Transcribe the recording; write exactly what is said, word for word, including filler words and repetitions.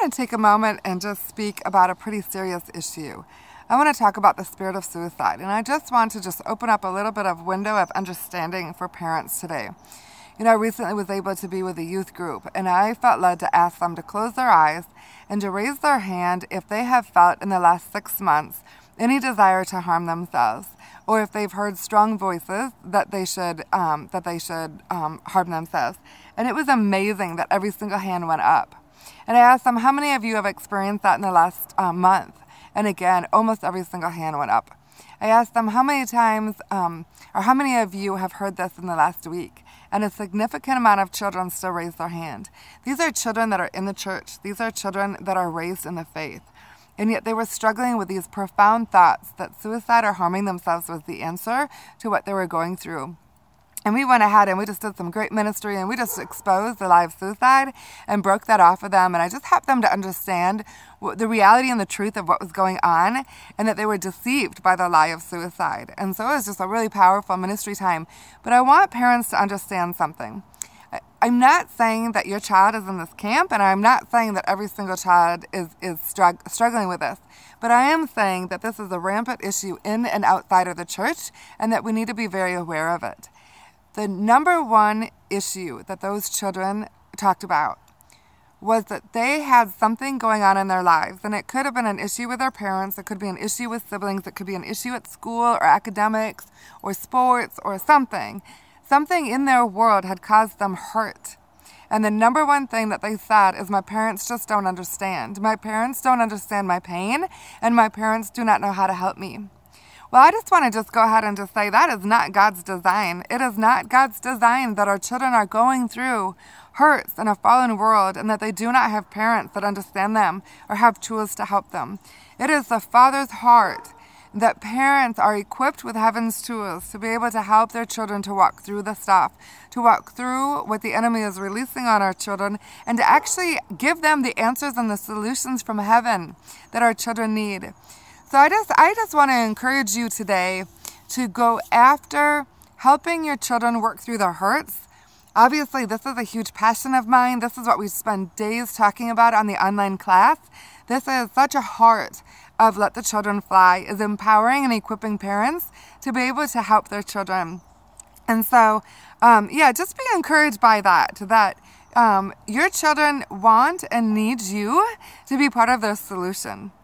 want to take a moment and just speak about a pretty serious issue. I want to talk about the spirit of suicide, and I just want to just open up a little bit of window of understanding for parents today. You know, I recently was able to be with a youth group, and I felt led to ask them to close their eyes and to raise their hand if they have felt in the last six months any desire to harm themselves, or if they've heard strong voices that they should um, that they should um, harm themselves. And it was amazing that every single hand went up. And I asked them, how many of you have experienced that in the last uh, month? And again, almost every single hand went up. I asked them, how many times, um, or how many of you have heard this in the last week? And a significant amount of children still raised their hand. These are children that are in the church. These are children that are raised in the faith. And yet they were struggling with these profound thoughts that suicide or harming themselves was the answer to what they were going through. And we went ahead and we just did some great ministry, and we just exposed the lie of suicide and broke that off of them. And I just helped them to understand the reality and the truth of what was going on, and that they were deceived by the lie of suicide. And so it was just a really powerful ministry time. But I want parents to understand something. I'm not saying that your child is in this camp, and I'm not saying that every single child is, is strugg- struggling with this. But I am saying that this is a rampant issue in and outside of the church, and that we need to be very aware of it. The number one issue that those children talked about was that they had something going on in their lives. And it could have been an issue with their parents. It could be an issue with siblings. It could be an issue at school or academics or sports or something. Something in their world had caused them hurt. And the number one thing that they said is, my parents just don't understand. My parents don't understand my pain, and my parents do not know how to help me. Well, I just want to just go ahead and just say that is not God's design. It is not God's design that our children are going through hurts in a fallen world, and that they do not have parents that understand them or have tools to help them. It is the Father's heart that parents are equipped with heaven's tools to be able to help their children to walk through the stuff, to walk through what the enemy is releasing on our children, and to actually give them the answers and the solutions from heaven that our children need. So I just I just want to encourage you today to go after helping your children work through their hurts. Obviously, this is a huge passion of mine. This is what we spend days talking about on the online class. This is such a heart of Let the Children Fly, is empowering and equipping parents to be able to help their children. And so, um, yeah, just be encouraged by that, that um, your children want and need you to be part of their solution.